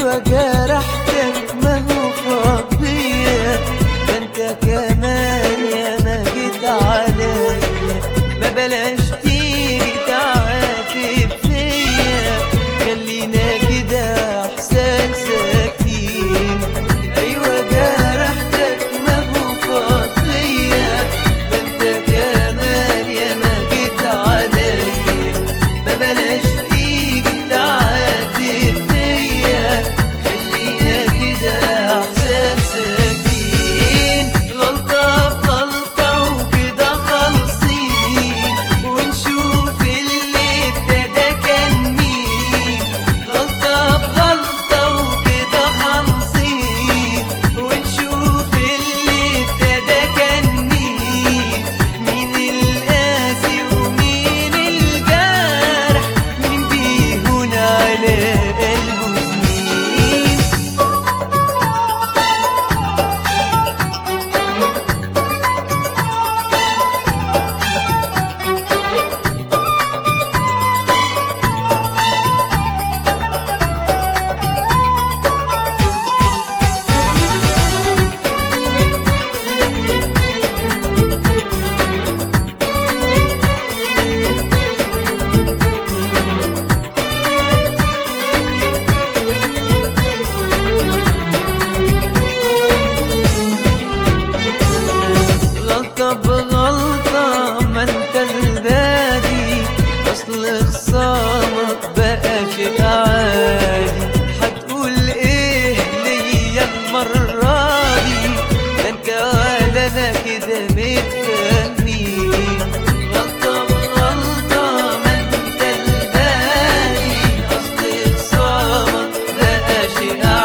ايوه جرحتك ما هو فاضية، ده انت كمان يا ما جيت عليا، ما بلاش تيجي تعاتب فيا، خلينا كده احسن ساكتين. ايوه جرحتك ما هو فاضية، ده انت كمان يا ما جيت عليا، ما بلاش تيجي تعاتب فيا، خلينا كده احسن ساكتين. غلطة بغلطة وكده خالصين، ونشوف اللي ابتدى كان مين. غلطة بغلطة وكده خالصين، ونشوف اللي ابتدى كان مين. مين القاسي ومين الجارح، مين بيهون على قلبه سنين. غلطة بغلطة ما انت البادي، اصل خصامك بقى شيء عادي. هتقول ايه ليا المرة دي، ده انت ولا انا كده متفاهمين. غلطة بغلطة ما انت البادي، اصل خصامك بقى شيء عادي.